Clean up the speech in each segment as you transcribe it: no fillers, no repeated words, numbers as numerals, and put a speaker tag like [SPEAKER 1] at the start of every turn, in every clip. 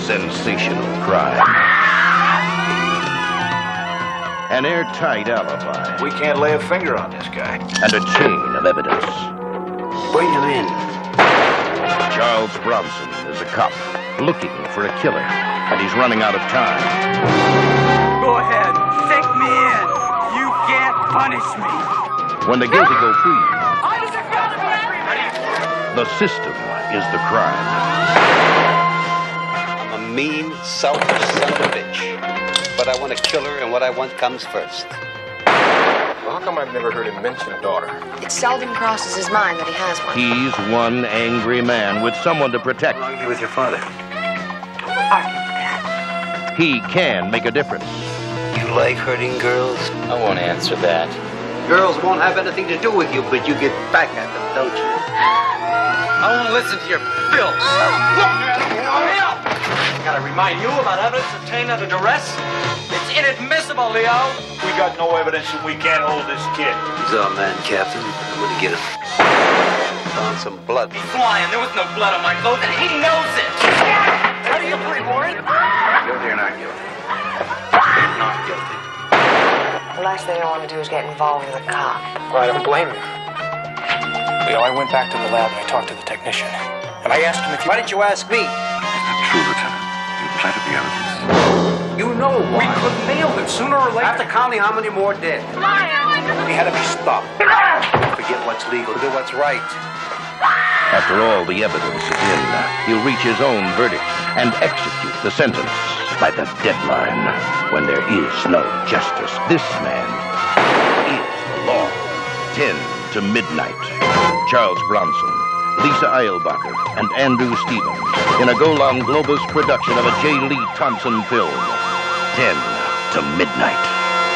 [SPEAKER 1] sensational crime. An airtight alibi.
[SPEAKER 2] We can't lay a finger on this guy.
[SPEAKER 1] And a chain of evidence.
[SPEAKER 3] Bring him in.
[SPEAKER 1] Charles Bronson is a cop looking for a killer, and he's running out of time.
[SPEAKER 4] Go ahead, take me in. You can't punish me.
[SPEAKER 1] When the guilty go free, the system is the crime.
[SPEAKER 3] I'm a mean, selfish son of a bitch. But I want a killer, and what I want comes first.
[SPEAKER 2] Well, how come I've never heard him mention a daughter?
[SPEAKER 5] It seldom crosses his mind that he has one.
[SPEAKER 1] He's one angry man with someone to protect.
[SPEAKER 3] How long are you with your father?
[SPEAKER 1] He can make a difference.
[SPEAKER 3] You like hurting girls?
[SPEAKER 6] I won't answer that.
[SPEAKER 3] Girls won't have anything to do with you, but you get back at them, don't you?
[SPEAKER 4] I won't listen to your filth. Gotta remind you about evidence obtained under duress. It's inadmissible, Leo.
[SPEAKER 2] We got no evidence and we can't hold this kid.
[SPEAKER 3] He's our man, Captain. I'm gonna get him. Found some blood.
[SPEAKER 4] He's lying. There was no blood on my clothes, and he knows it. How do you plead, Warren?
[SPEAKER 2] Guilty or not guilty?
[SPEAKER 3] Not guilty.
[SPEAKER 5] The last thing I want to do is get involved with a cop.
[SPEAKER 7] Well, I don't blame you. Leo, I went back to the lab and I talked to the technician. And I asked him if you...
[SPEAKER 3] Why didn't you ask me?
[SPEAKER 8] True, Lieutenant. You planted the evidence.
[SPEAKER 7] You know why. We could nail him sooner or later.
[SPEAKER 3] After counting how many more dead.
[SPEAKER 7] He had to be stopped.
[SPEAKER 3] Forget what's legal, do what's right.
[SPEAKER 1] After all the evidence is in, he'll reach his own verdict and execute the sentence by the deadline when there is no justice. This man is the law. 10 to midnight. Charles Bronson, Lisa Eilbacher, and Andrew Stevens in a Golan Globus production of a J. Lee Thompson film. 10 to midnight.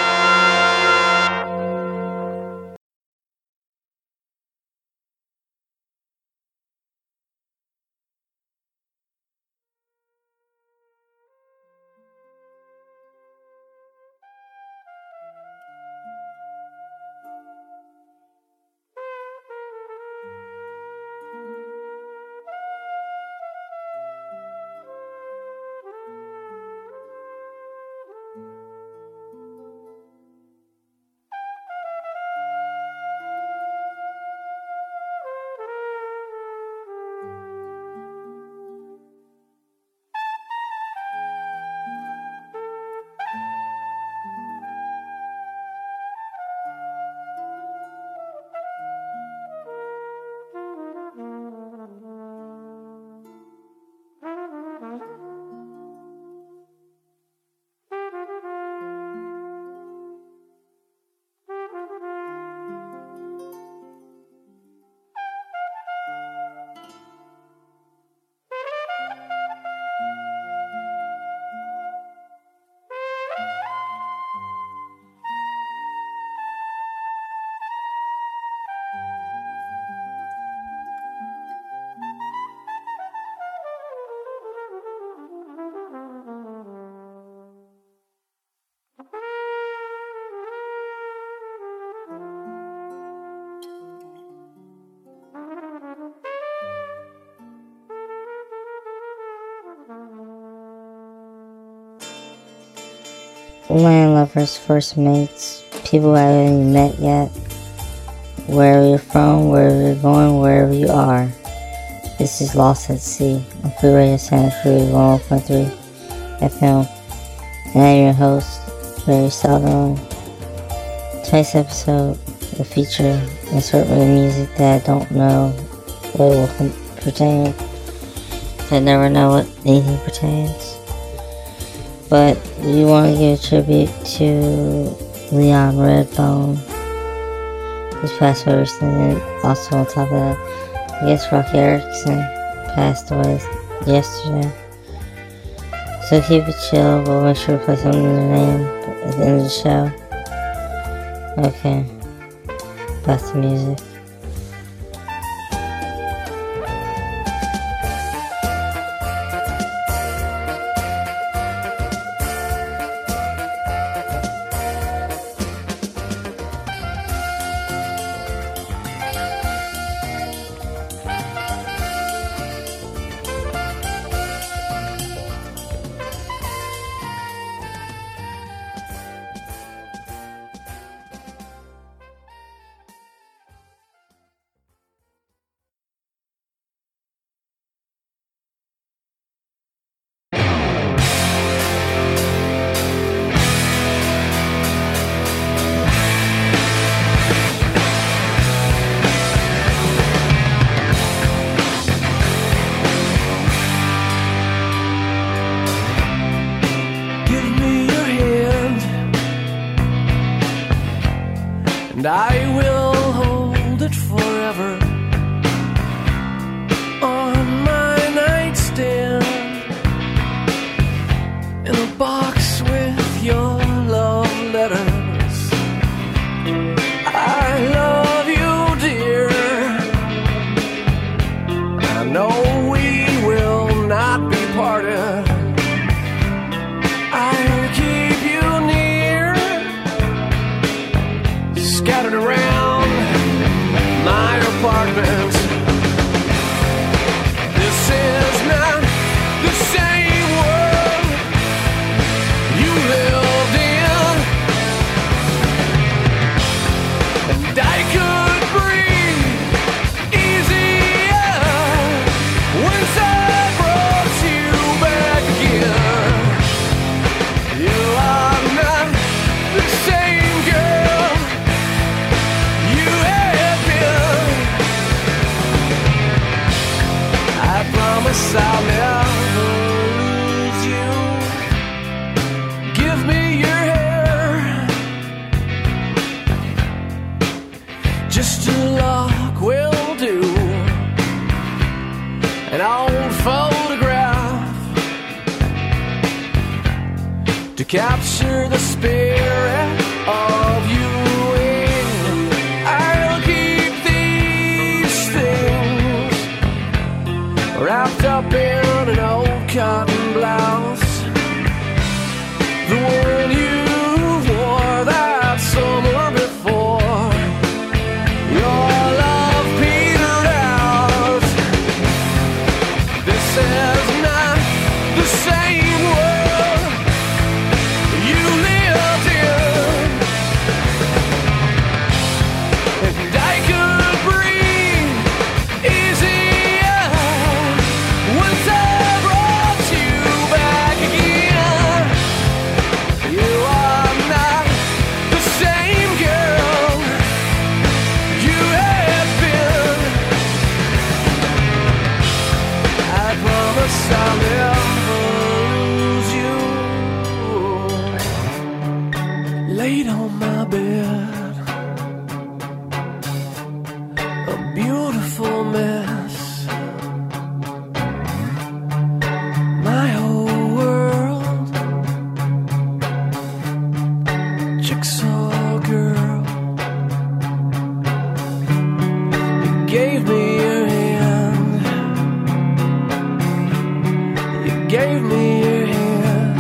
[SPEAKER 9] Land lovers, first mates, people I haven't even met yet, wherever you're from, wherever you're going, wherever you are. This is Lost at Sea on Free Radio Santa Cruz 101.3 FM, and I'm your host, Barry Southern. Today's episode will feature a certain of music that I don't know what it will pertain. I never know what anything pertains. But we want to give a tribute to Leon Redbone, who's passed away recently. Also on top of that, I guess Rocky Erickson passed away yesterday. So keep it chill, but make sure to play something in their name at the end of the show. Okay, back to music.
[SPEAKER 6] promise I'll never lose you. Give me your hair, just a lock will do. An old photograph to capture the spirit of you. I'll keep these things wrapped up in an old cotton blouse, the one you wore that summer before your love petered out. This is not the same world you lived in, and I could breathe easier once I brought you back again. You are not the same girl you had been. I promise I'll never lose you. Laid on my bed, a beautiful mess. My whole world, jigsaw girl. You gave me your hand. You gave me your hand.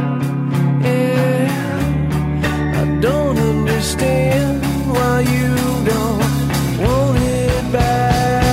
[SPEAKER 6] Yeah, I don't understand why you don't want it back.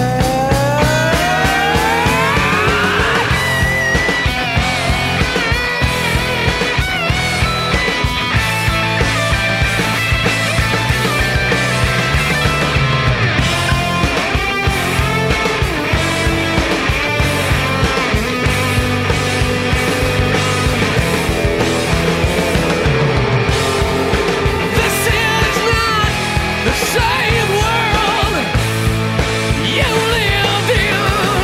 [SPEAKER 6] This is not the same world you lived in,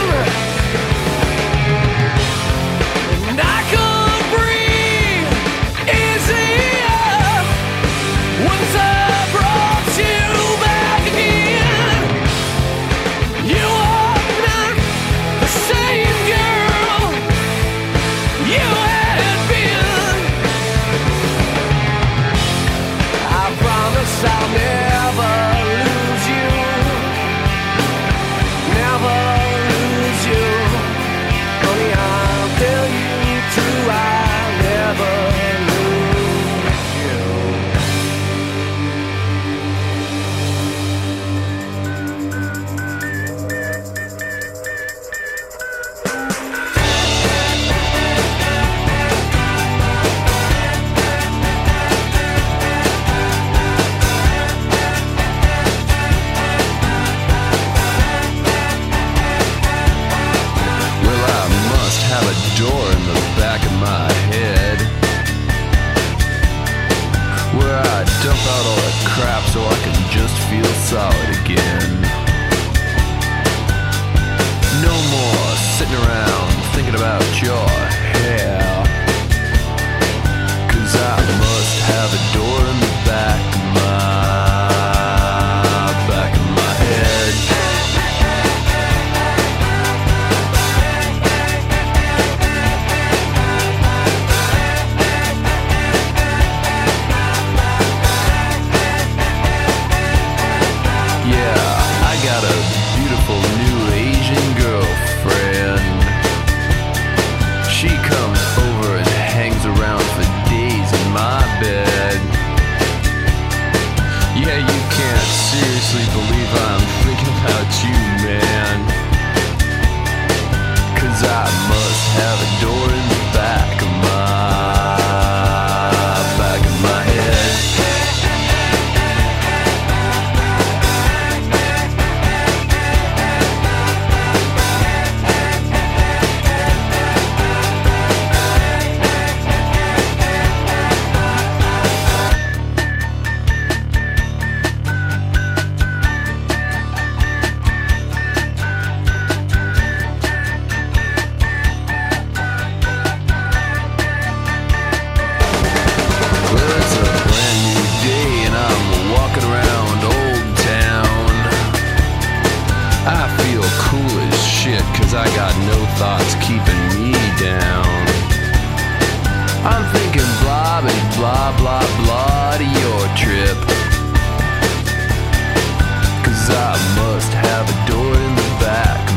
[SPEAKER 6] and I could breathe easier once I brought you back again. You are not the same girl you had been. I promise I'll never lose you. Never lose you. Honey, I'll tell you true, I'll never lose you.
[SPEAKER 10] Well, I must have a door in the back of my head where I dump out all the crap so I can just feel solid again. No more sitting around thinking about your hair, 'cause I must have a door in the back of my head. Yeah, I got a beautiful new Asian girlfriend. She comes over and hangs around for days in my bed. Yeah, you can't seriously believe I'm thinking about you, man. 'Cause I must have a door in the back of my head. thoughts keeping me down. I'm thinking blah, blah, blah, blah to your trip. 'Cause I must have a door in the back of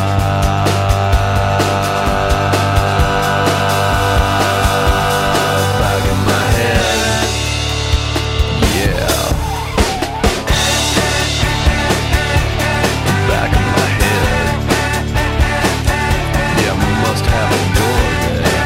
[SPEAKER 10] my head. Yeah. Back of my head. Yeah, must have a door there.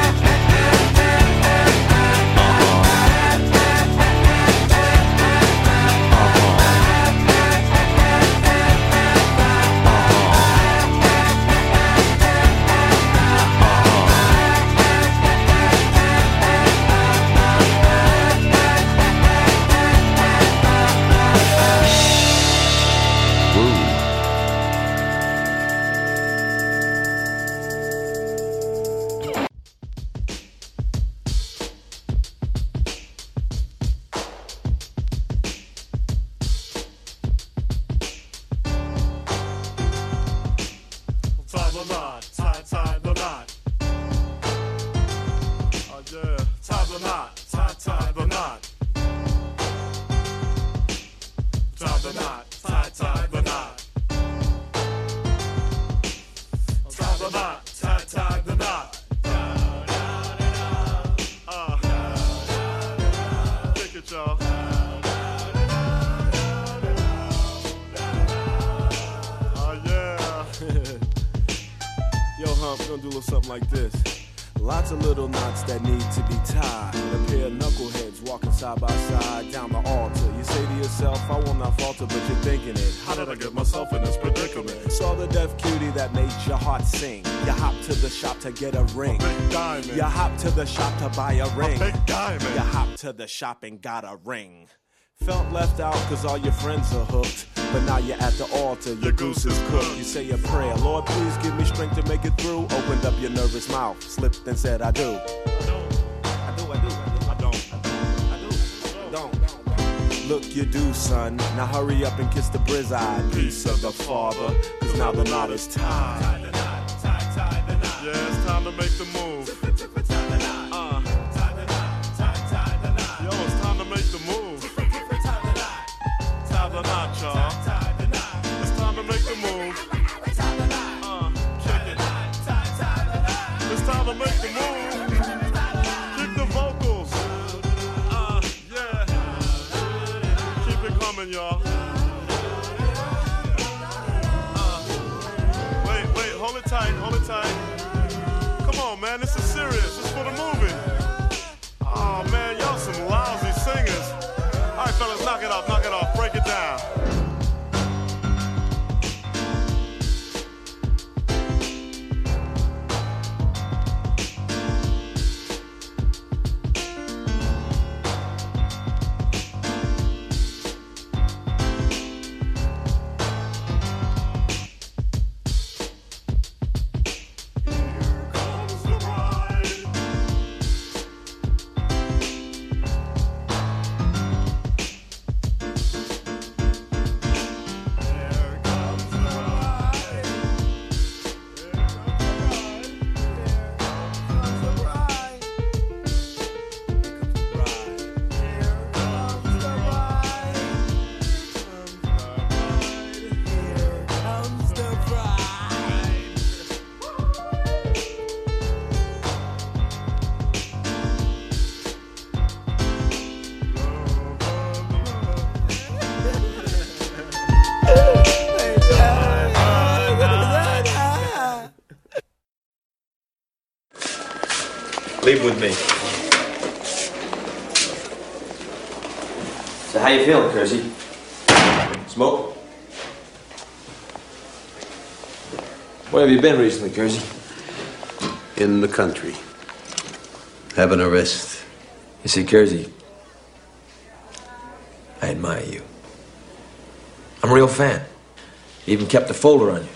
[SPEAKER 6] Something like this. Lots of little knots that need to be tied. A pair of knuckleheads walking side by side down the altar. You say to yourself, I will not falter, but you're thinking it. How did I get myself in this predicament? Saw the deaf cutie that made your heart sing. You hop to the shop to get a ring. You hop to the shop to buy a ring. You hop to the shop and got a ring. Felt left out cause all your friends are hooked. But now you're at the altar, your goose is cooked. You say a prayer, Lord please give me strength to make it through. Opened up your nervous mouth, slipped and said I do. I don't. Look, you do, son. Now hurry up and kiss the brizz-eye. Peace of the Father, cause now the knot is tied.
[SPEAKER 11] Yeah, it's time to make the move. Yo, it's time to make the move. Tie the knot, y'all. It's time to make the move. Check it. It's time to make the move. Keep the vocals. Yeah. Keep it coming, y'all. Wait, hold it tight. Come on, man, this is serious. It's for the movie. Oh, man, y'all some lousy singers. All right, fellas, knock it off, break it down.
[SPEAKER 12] Leave with me.
[SPEAKER 13] So how you feeling, Kersey? Smoke? Where have you been recently, Kersey?
[SPEAKER 3] In the country. Having a rest.
[SPEAKER 13] You see, Kersey, I admire you. I'm a real fan. Even kept a folder on you.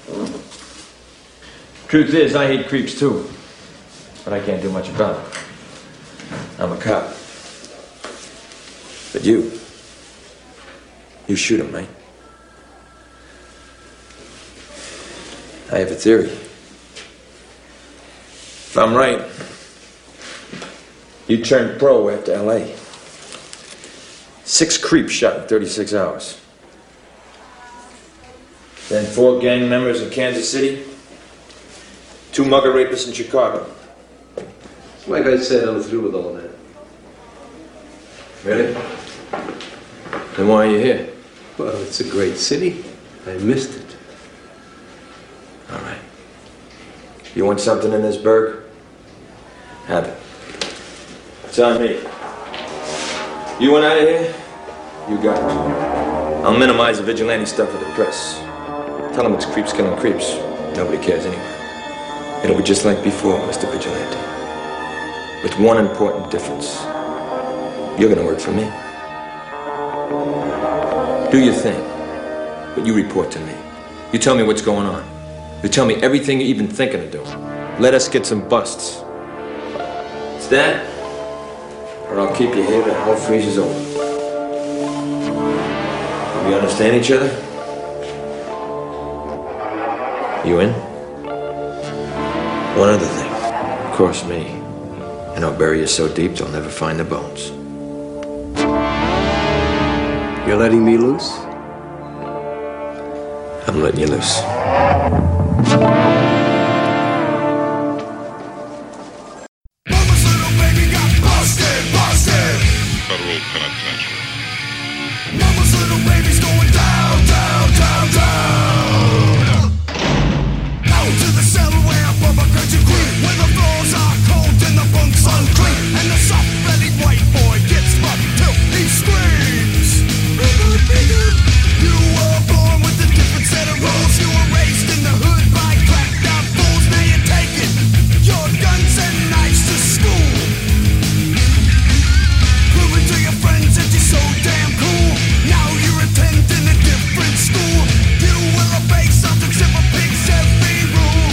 [SPEAKER 13] Truth is, I hate creeps too. But I can't do much about it. I'm a cop. But you shoot him, mate. I have a theory. If I'm right, you turned pro after L.A. 6 creeps shot in 36 hours. Then 4 gang members in Kansas City. 2 mugger rapists in Chicago.
[SPEAKER 12] Like I said, I'm through with all that.
[SPEAKER 13] Really? Then why are you here?
[SPEAKER 12] Well, it's a great city. I missed it.
[SPEAKER 13] All right. You want something in this burg? Have it. It's on me. You want out of here? You got it. I'll minimize the vigilante stuff for the press. Tell them it's creeps killing creeps. Nobody cares anyway. It'll be just like before, Mr. Vigilante. With one important difference. You're gonna work for me. Do your thing, but you report to me. You tell me what's going on. You tell me everything you're even thinking of doing. Let us get some busts. It's that, or I'll keep you here till hell freezes over. We understand each other? You in? One other thing. Cross me, and I'll bury you so deep they'll never find the bones.
[SPEAKER 12] You're letting me loose?
[SPEAKER 13] I'm letting you loose.
[SPEAKER 14] Mama's little baby got busted, busted.
[SPEAKER 11] Federal Penitentiary.
[SPEAKER 14] Mama's little baby's going down, down, down, down. Down to the cell where Bubba Crunchy Queen, where the floors are cold and the bunks unclean, and the soft-bellied white boy gets fucked till he screams. You were born with a different set of rules. You were raised in the hood by crackdown fools. Now you're taking your guns and knives to school, proving to your friends that you're so damn cool. Now you're attending a different school. You will obey something simple, pigs every rule.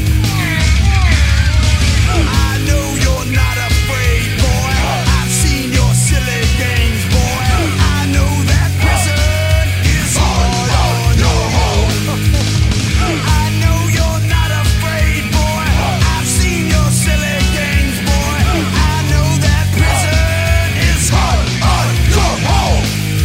[SPEAKER 14] I know you're not afraid, boy. I've seen your silly games, boy. I know that prison is hard on your home. I know you're not afraid, boy. I've seen your silly games, boy. I know that prison is hard on your home.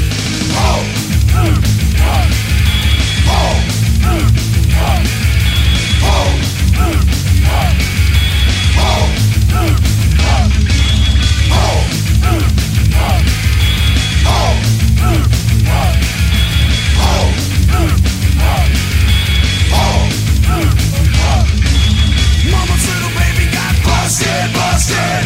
[SPEAKER 14] Mama's little baby got busted, busted.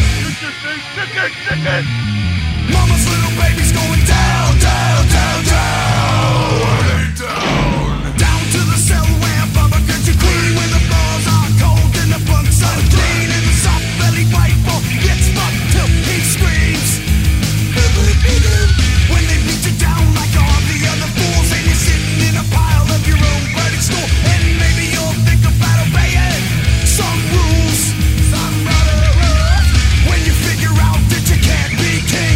[SPEAKER 14] Mama's little baby's going down, down, down, down. Down to the cell where Bubba Crunchy Queen, where the floors are cold and the bunks unclean, and the soft-bellied white boy gets fucked till he screams. When they beat you down like all the other fools, and you're sitting in a pile of your own burning school, and maybe you'll think about obeying some rules, some other rules. When you figure out that you can't be king.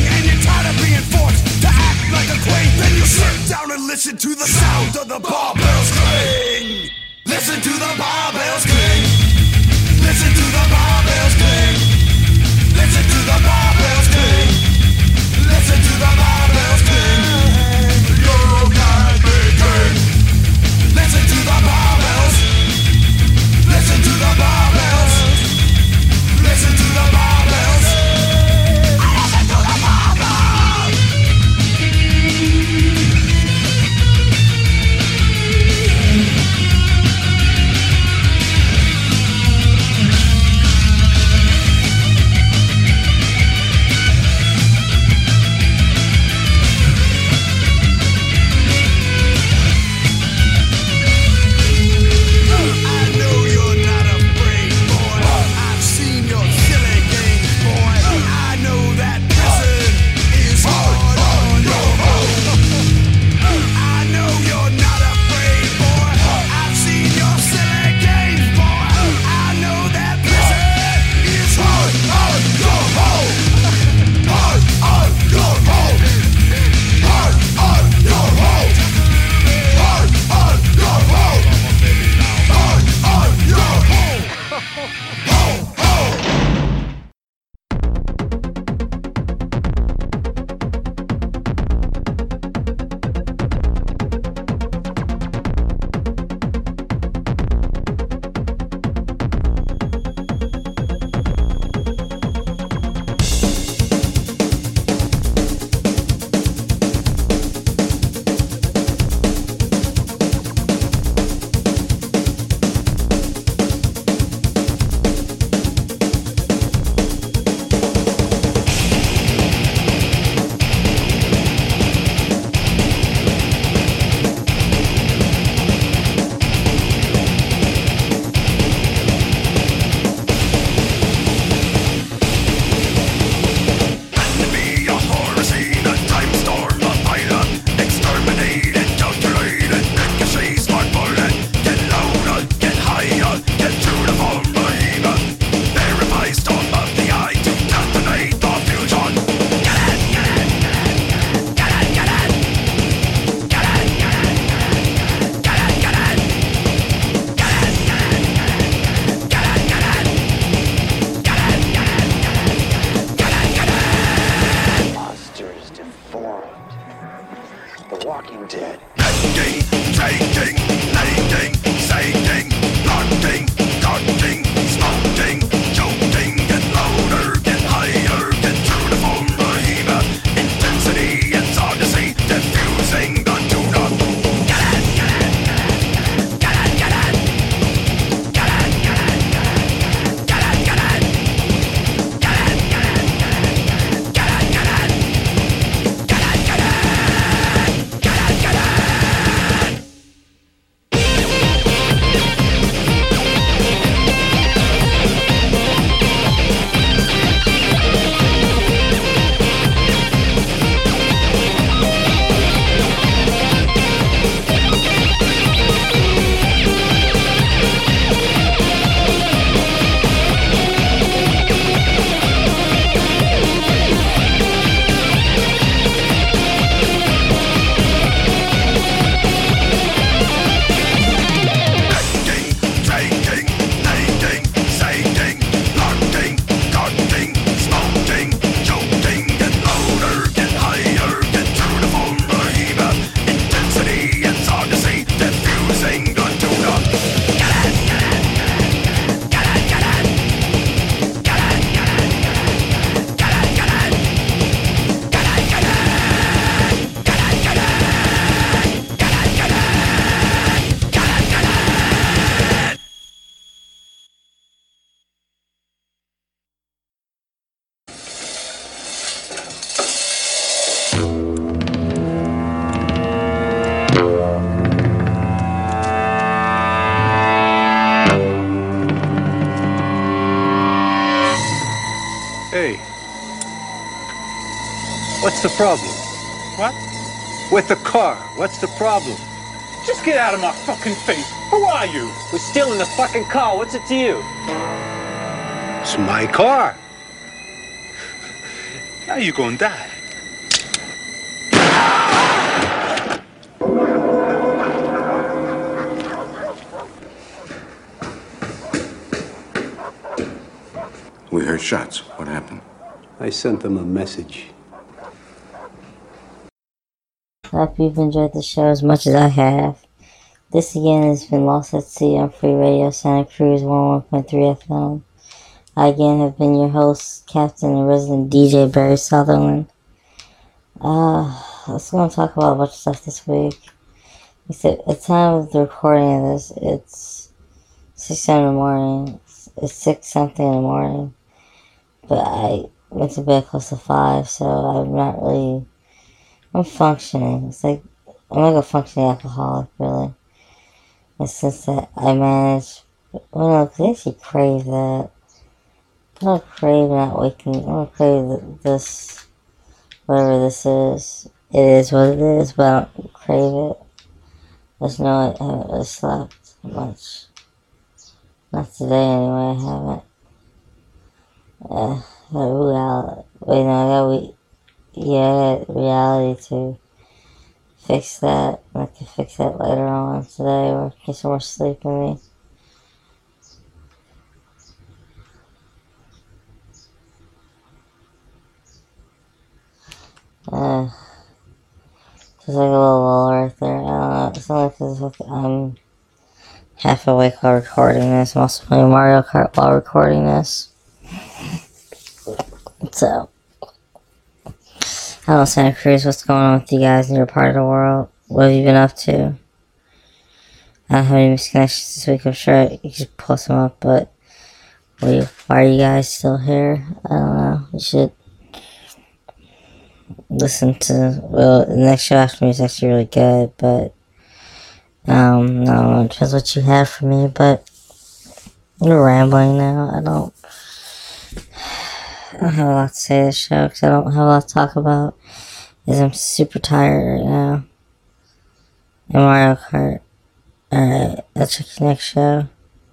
[SPEAKER 15] What's the problem?
[SPEAKER 7] What?
[SPEAKER 15] With the car. What's the problem?
[SPEAKER 7] Just get out of my fucking face. Who are you?
[SPEAKER 15] We're still in the fucking car. What's it to you? It's my car.
[SPEAKER 7] Now you gonna die.
[SPEAKER 8] We heard shots. What happened?
[SPEAKER 12] I sent them a message.
[SPEAKER 9] I hope you've enjoyed the show as much as I have. This again has been Lost at Sea on Free Radio Santa Cruz 101.3 FM. I again have been your host, Captain and resident DJ Barry Sutherland. Let's go and talk about a bunch of stuff this week. Except at the time of the recording of this, it's 6 in the morning. It's 6 something in the morning. But I went to bed close to 5, so I'm functioning. It's like, I'm like a functioning alcoholic, really. And since that, I managed, well, no, because I actually crave that. I don't crave not waking, I don't crave this, whatever this is. It is what it is, but I don't crave it. Just know I haven't really slept much. Not today, anyway, I haven't. I got reality to fix that. I can fix that later on today, or get some more sleep in me. Just like a little lull right there. I don't know. It's not like this. I'm half awake while recording this. I'm also playing Mario Kart while recording this. So, I don't know, Santa Cruz, what's going on with you guys in your part of the world? What have you been up to? I don't have any misconnections this week. I'm sure you could pull some up, but why are you guys still here? I don't know. You should listen to, well, the next show after me is actually really good, but no, it depends what you have for me, but we're rambling now. I don't have a lot to say this show because I don't have a lot to talk about because I'm super tired right now. And Mario Kart. Alright, I'll check the next show.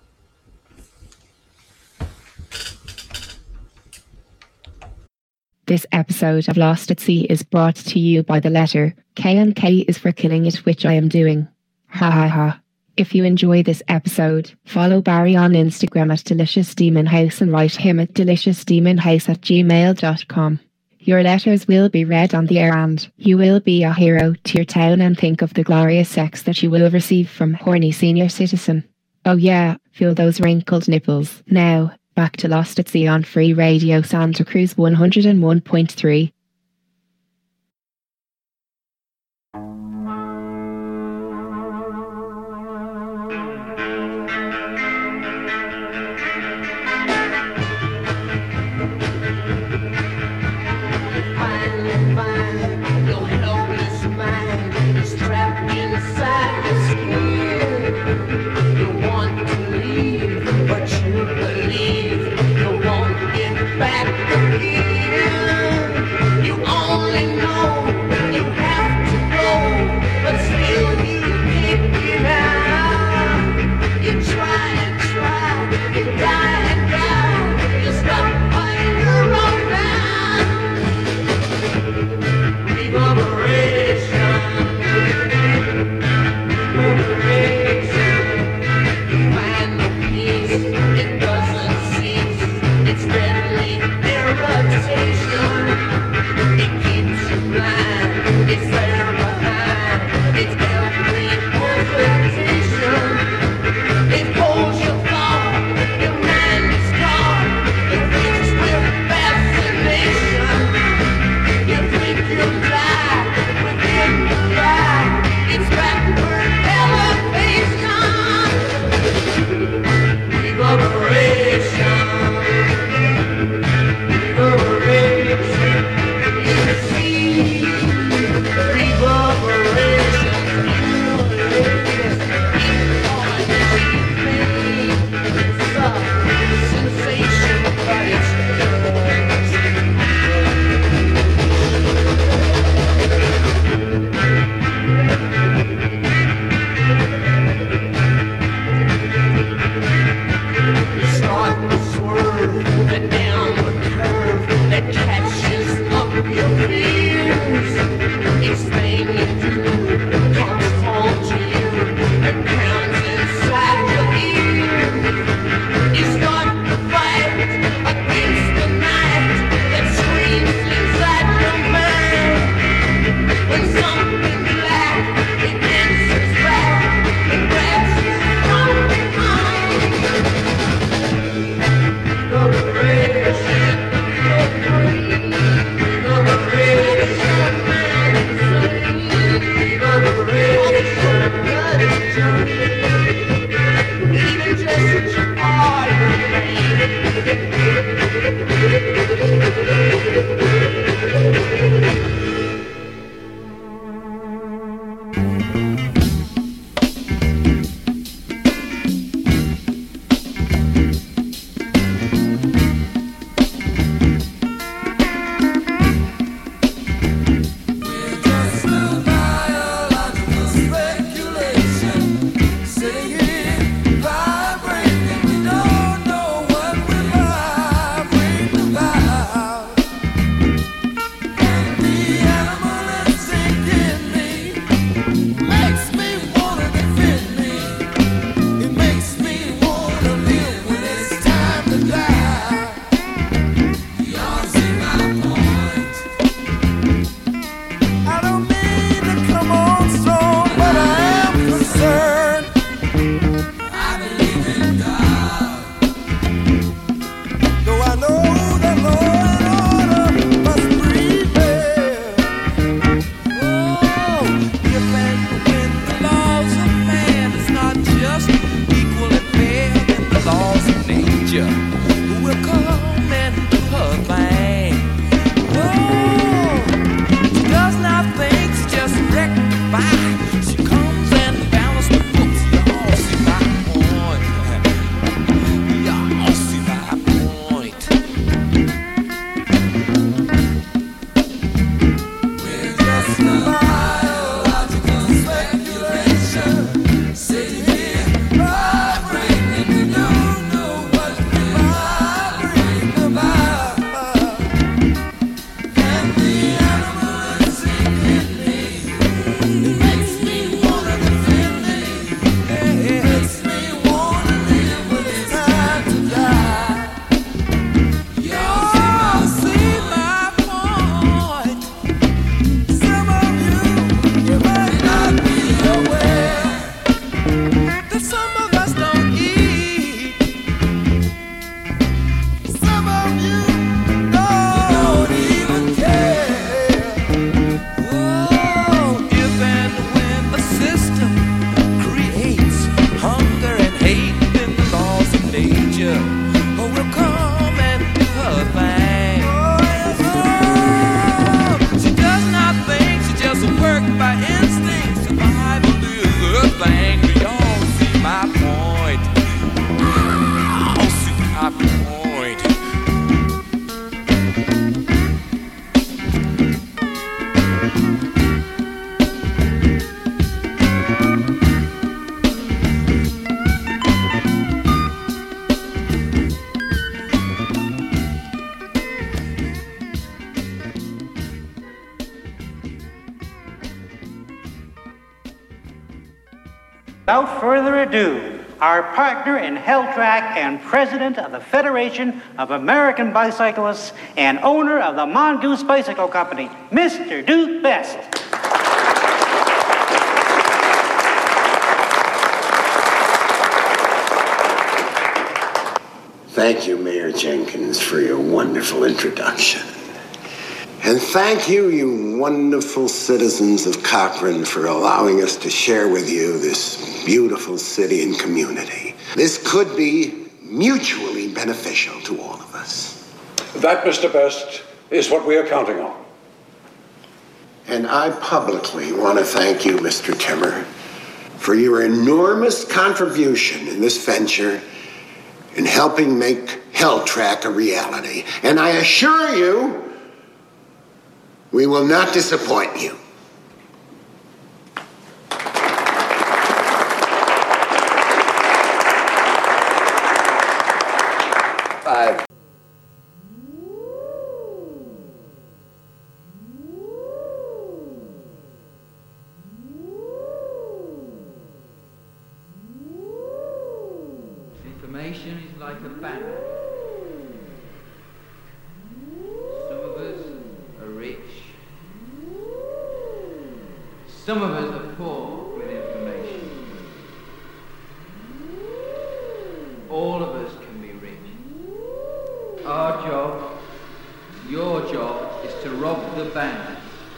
[SPEAKER 16] This episode of Lost at Sea is brought to you by the letter K, and K is for killing it, which I am doing. Ha ha ha. If you enjoy this episode, follow Barry on Instagram at Delicious Demon House and write him at deliciousdemonhouse@gmail.com. Your letters will be read on the air and you will be a hero to your town, and think of the glorious sex that you will receive from horny senior citizen. Oh yeah, feel those wrinkled nipples. Now, back to Lost at Sea on Free Radio Santa Cruz 101.3.
[SPEAKER 14] Back again.
[SPEAKER 17] Without further ado, our partner in Helltrack and president of the Federation of American Bicyclists and owner of the Mongoose Bicycle Company, Mr. Duke Best.
[SPEAKER 18] Thank you, Mayor Jenkins, for your wonderful introduction. And thank you, you wonderful citizens of Cochrane, for allowing us to share with you this beautiful city and community. This could be mutually beneficial to all of us.
[SPEAKER 12] That, Mr. Best, is what we are counting on.
[SPEAKER 18] And I publicly want to thank you, Mr. Timmer, for your enormous contribution in this venture in helping make Helltrack a reality. And I assure you, we will not disappoint you.
[SPEAKER 19] Some of us are poor with information. All of us can be rich. Our job, your job, is to rob the bank,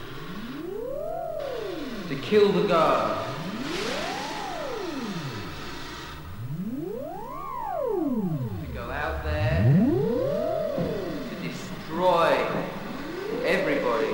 [SPEAKER 19] to kill the guard, to go out there, to destroy everybody.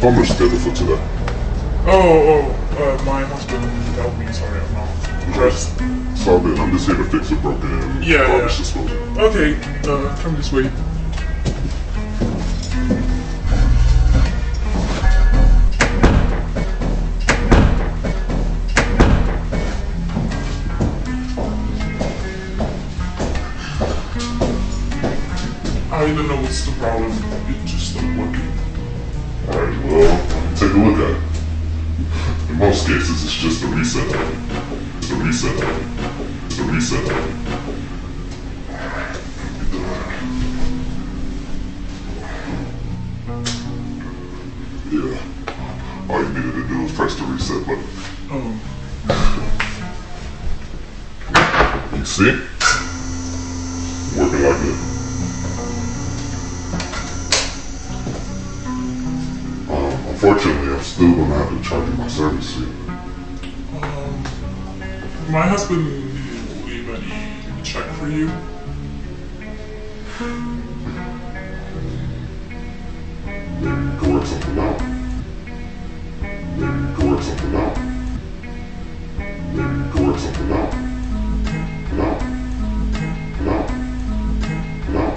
[SPEAKER 11] plumber scheduled for today?
[SPEAKER 20] My husband helped me. Sorry, I'm not dressed.
[SPEAKER 11] It's all good. I'm just here to fix a broken garbage disposal.
[SPEAKER 20] Okay, come this way. I don't know what's the problem. It just stopped working.
[SPEAKER 11] Alright, well, take a look at it. In most cases, it's just a reset of it. It's a reset of it. It's a reset of it. Yeah. All you needed to do was press the reset button. You see? Working like this. Unfortunately, I'm still going to have to charge you my service fee.
[SPEAKER 20] My husband will leave any check for you.
[SPEAKER 11] Maybe you can work something out. Maybe you can work something out. Maybe you can work something out. No. No. No.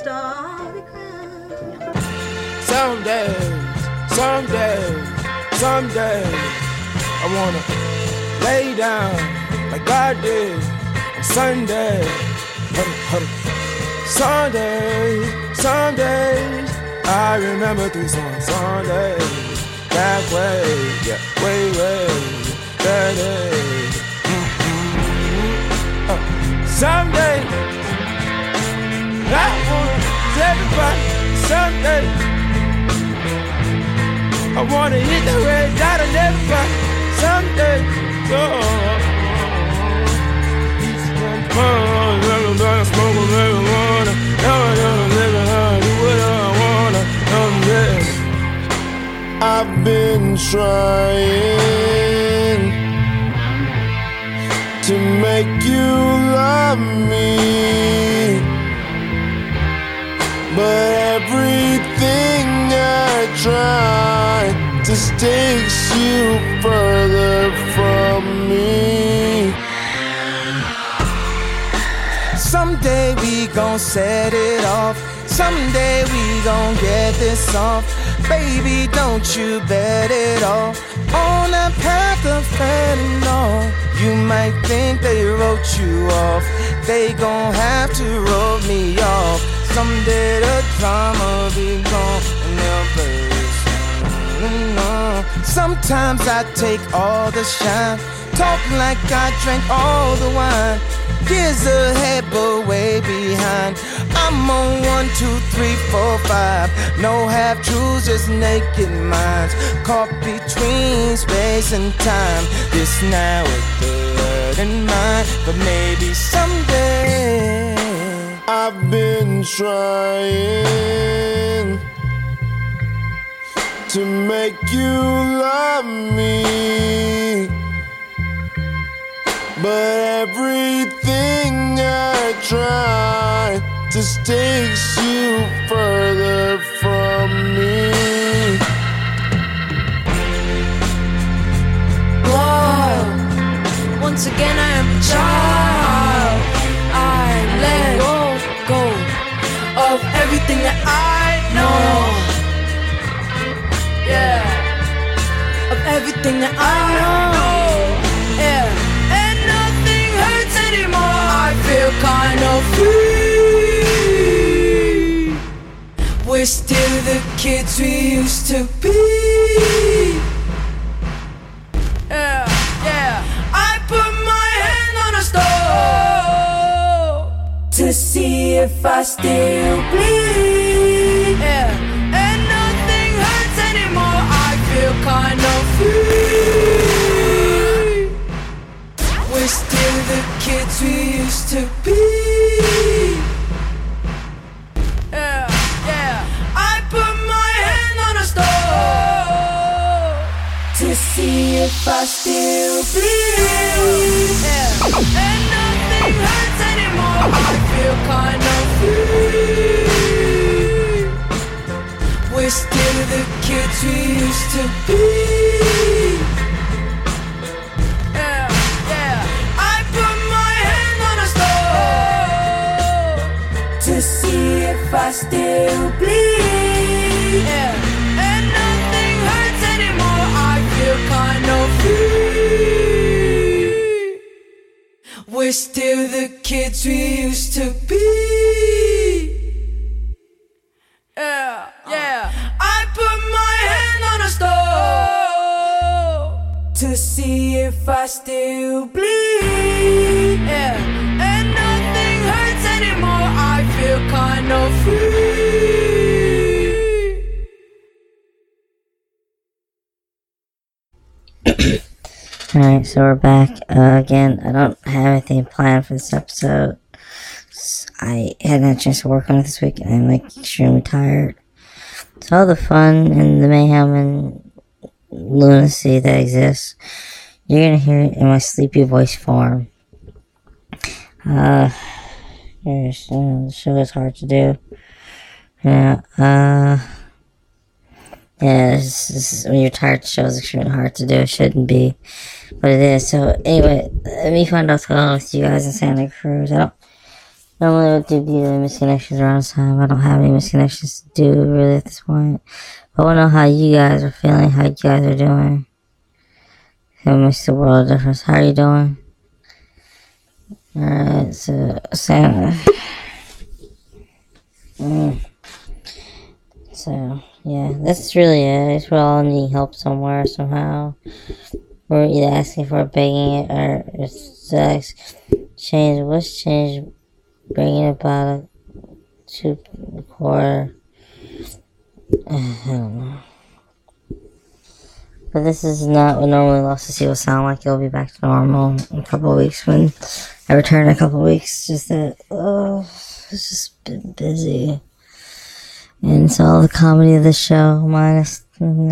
[SPEAKER 14] starry crown.
[SPEAKER 6] Someday, I wanna lay down like God did on Sunday. Sundays, I remember 3 songs. Sundays, that way, yeah, way, that day. Someday, I wanna tell everybody. Someday, I wanna hit the red dot and everybody. Someday, smoke marijuana. Do what I wanna. I've been trying to make you love me, but everything I try just takes you further from me. Someday we gon' set it off. Someday we gon' get this off. Baby, don't you bet it all on that path of fentanyl. You might think they wrote you off. They gon' have to wrote me off. Someday the drama be gone and they'll play this song. Sometimes I take all the shine, talk like I drank all the wine. Years ahead, but way behind. I'm on 1, 2, 3, 4, 5. No half truths, just naked minds. Caught between space and time. This now with the word in mind, but maybe someday. I've been trying to make you love me, but everything I try just takes you further from me.
[SPEAKER 14] Whoa, once again I am a child. I let go of everything that I know. Yeah, of everything that I know. Yeah. I feel kind of free. We're still the kids we used to be. Yeah, yeah. I put my hand on a stove to see if I still bleed. Yeah, and nothing hurts anymore. I feel kind of free. We're still the kids we used to be. Yeah, yeah. I put my hand on a stove to see if I still bleed. Yeah, and nothing hurts anymore. I feel kind of free. We're still the kids we used to be. To see if I still bleed. Yeah. And nothing hurts anymore. I feel kind of free. We're still the kids we used to be. Yeah, yeah. I put my hand on a stove to see if I still bleed. Yeah. And nothing hurts anymore. I feel kind of free.
[SPEAKER 9] Alright, so we're back. Again, I don't have anything planned for this episode. I hadn't had a chance to work on it this week, and I'm like extremely tired. So all the fun and the mayhem and lunacy that exists, you're gonna hear it in my sleepy voice form. The show is hard to do. Yeah, when you're tired, the show is extremely hard to do. It shouldn't be, but it is. So anyway, let me find out what's going on with you guys in Santa Cruz. I Normally I would do the misconnections around this time. I don't have any misconnections to do really at this point. But I want to know how you guys are feeling, how you guys are doing. It makes the world a difference. How are you doing? Alright, so yeah, that's really it. We're all needing help somewhere, somehow. We're either asking for it, begging it, or it's change. What's change? Bringing about a 2.25. I don't know. But this is not what normally Lost at Sea will sound like. It'll be back to normal in a couple of weeks when I return in a couple of weeks. Just that, it's just been busy. And it's all the comedy of the show, minus,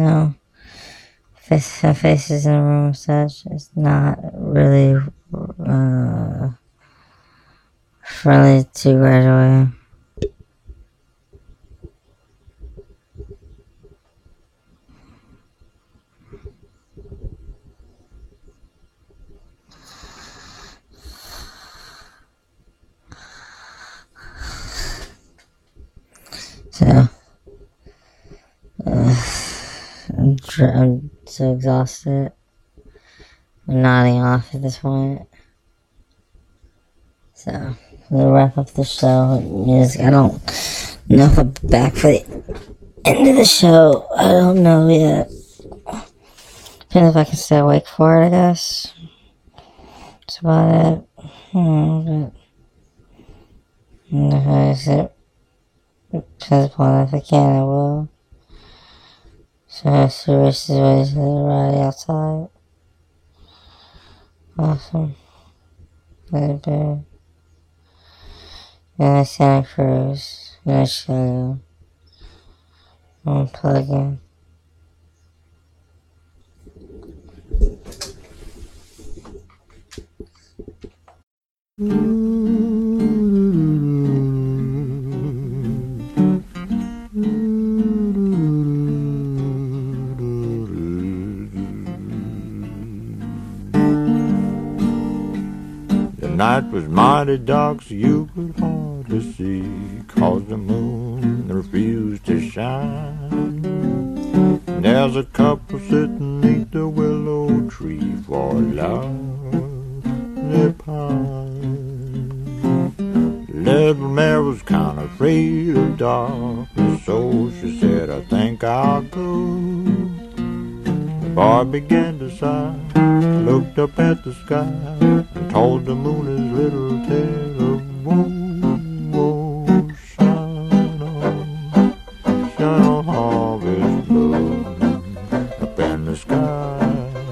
[SPEAKER 9] faces in the room and such. It's not really friendly to graduate. So, I'm so exhausted. I'm nodding off at this point. So, we'll wrap up the show. Music, I don't know if I'll be back for the end of the show. I don't know yet. Depends if I can stay awake for it, I guess. That's about it. Depends upon if I can, I will. So I see races ways to the ride outside. Awesome. Very big. And Santa Cruz. And Chicago. Unplugging.
[SPEAKER 21] The night was mighty dark, so you could hardly see, 'cause the moon refused to shine. And there's a couple sitting neath the willow tree for love they pine. Little Mary was kind of afraid of darkness, so she said, I think I'll go. The boy began to sigh, looked up at the sky, and told the moon his little tale of woe. Woe, shine on harvest moon up in the sky.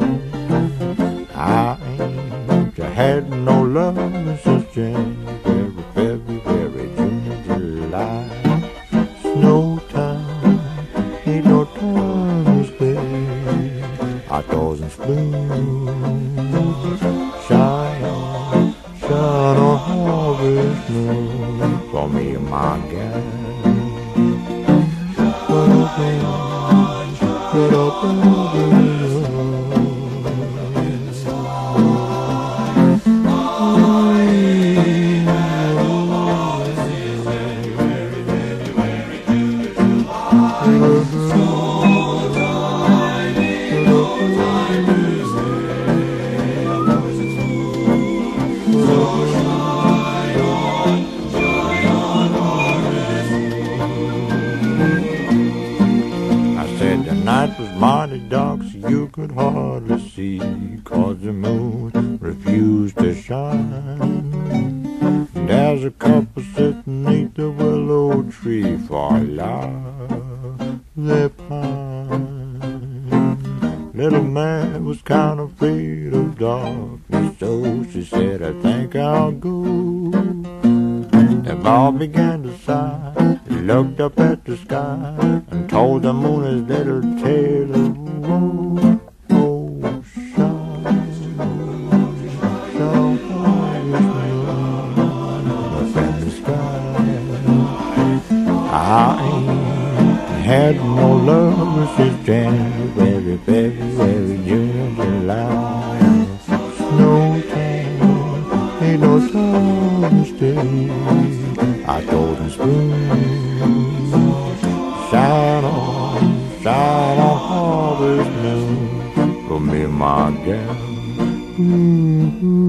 [SPEAKER 21] I ain't had no love since January, February, June, July. Snow time, ain't no time to stay outdoors and spring. Shine on harvest moon for me and my gal. Mighty dark, so you could hardly see, 'cause the moon refused to shine. And there's a couple sitting neath the willow tree for love they pine. Little man was kind of afraid of darkness, so she said, I think I'll go. The boy began to sigh, looked up at the sky, and told the moon his little tale of woe. Oh, shine up in the sky. I ain't had no love since January, February, June, July. Snow time, ain't no time to stay Shine on harvest moon for me and my gal.